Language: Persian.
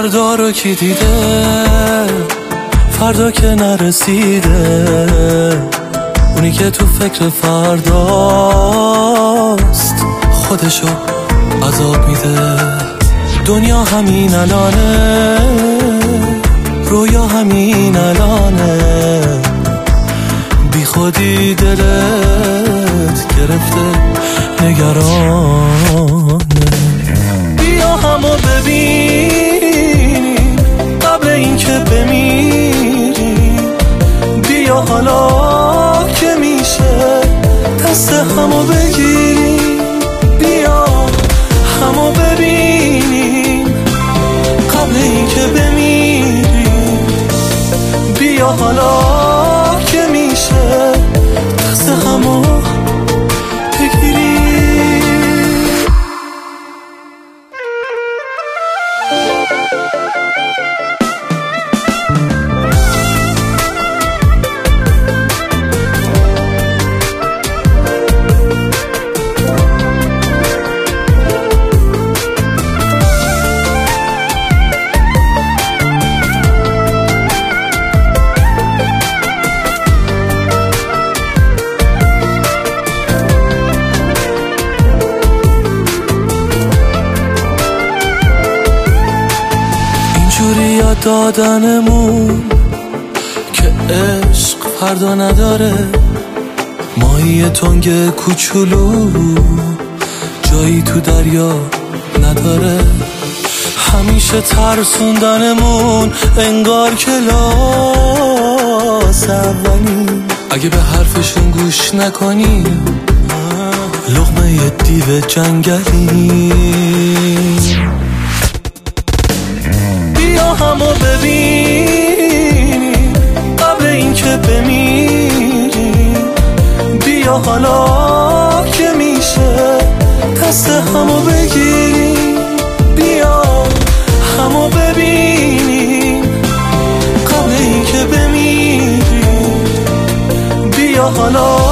فردا رو کی دیده، فردا که نرسیده، اونی که تو فکر فرداست خودشو عذاب میده. دنیا همین الانه، رویا همین الانه، بی خودی دلت گرفته نگرانه. بیا همو ببینیم قبل اینکه بمیریم، بیا حالا که میشه دست همو بگیریم، بیا همو ببینیم قبل اینکه بمیریم، بیا حالا که میشه دست همو بگیریم. اینجوری یاد دادنمون که عشق فردا نداره، ماهی تنگ کوچولو جایی تو دریا نداره. همیشه ترسوندنمون انگار که لاس اولی، اگه به حرفشون گوش نکنی لقمه دیو جنگلی. بیا همو ببینیم قبل اینکه بمیریم، بیا حالا که میشه دست همو بگیریم، بیا همو ببینیم قبل اینکه بمیریم، بیا حالا